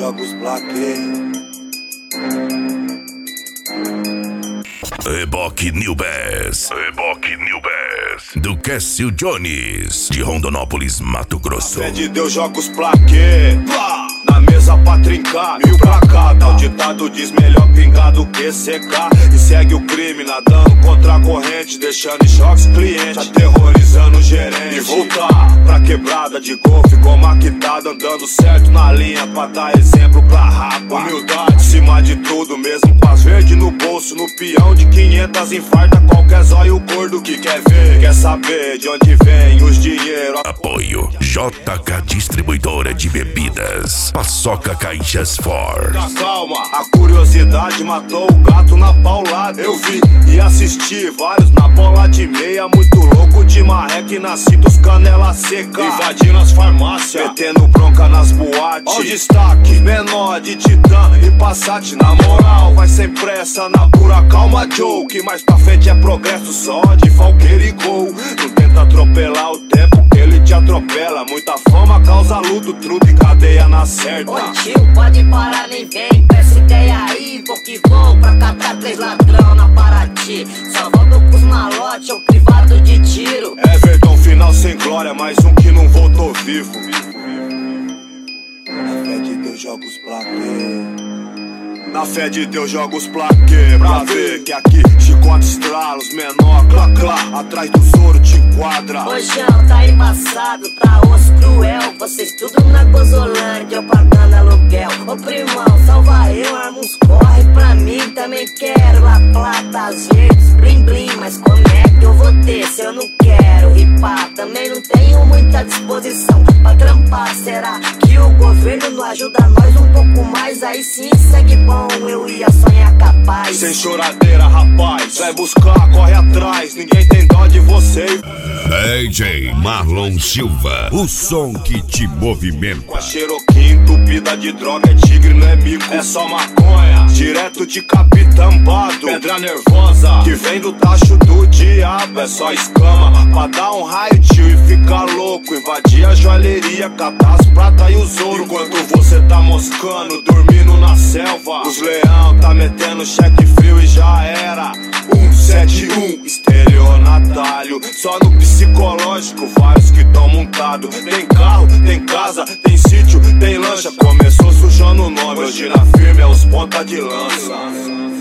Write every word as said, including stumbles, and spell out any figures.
jogos plaquei. Reboque New Bass, Reboque New Bass, do Cássio Jones, de Rondonópolis, Mato Grosso. Fé de Deus, jogos plaquê, na mesa pra trincar, mil pra cada. O ditado diz melhor pingado que secar. E segue o crime nadando contra a corrente, deixando em choques clientes, aterrorizando o gerente. E voltar pra quebrada de golfe, como a que tá andando certo na linha, pra dar exemplo pra rapa. Humildade acima de tudo, mesmo com as verdes no bolso, no peão de quinhentas infarta qualquer zóio gordo que quer ver. Quer saber de onde vem os dinheiro. Apoio J K Distribuidora de Bebidas, Paçoca Caixas Ford. Calma, a curiosidade matou o gato na paulada. Eu vi e assisti vários na bola de meia, muito louco de marreca e nascido os canela seca, invadindo as farmácias, metendo bronca nas boates. Ó o destaque, menor de Titã e Passat. Na moral, vai sem pressa, na pura calma, Joe, que mais pra frente é progresso só de falqueiro e gol. Não tenta atropelar o tempo que ele te atropela. Muita fama causa luto, truto e cadeia na certa. Ô tio, pode parar, nem vem com essa ideia aí. Vou que vou pra catar três ladrão na Paraty. Só volto com os malotes ou privado de tiro. É verdão, final sem glória, mais um que não voltou vivo. Na fé de Deus, joga os plaquê. Na fé de Deus, joga os plaquê, pra ver que aqui chicote estrala, os menor, clá clá, atrás do soro te enquadra. Rojão, tá embaçado, tá osso cruel. Vocês tudo na Gozolândia, eu pagando aluguel. Ô primão, salva eu, arma uns corre pra mim. Também quero a plata, as verdes, blim blim. Mas como é que eu vou ter se eu não quero ripar? Também não tenho muita disposição pra trampar. Será que o governo não ajuda nós um pouco mais? Aí sim segue bom, eu ia sonhar capaz. Sem choradeira, rapaz, vai buscar, corre atrás. Ninguém tem dó de você. D J Marlon Silva, o som que te movimenta. Com a Cherokee entupida de droga, é tigre, não é mico, é só maconha. Direto de capitambado, pedra nervosa, que vem do tacho do diabo. É só escama, pra dar um raio, tio, e ficar louco. Invadir a joalheria, catar as prata e os ouro. Enquanto você tá moscando, dormindo na selva, os leão tá metendo cheque frio e já era. um sete um, estelionatário, só no psicológico, vários que tão montado. Tem carro, tem casa, tem sítio, tem lancha. Começou sujando o nome, hoje na firme é os ponta de lança.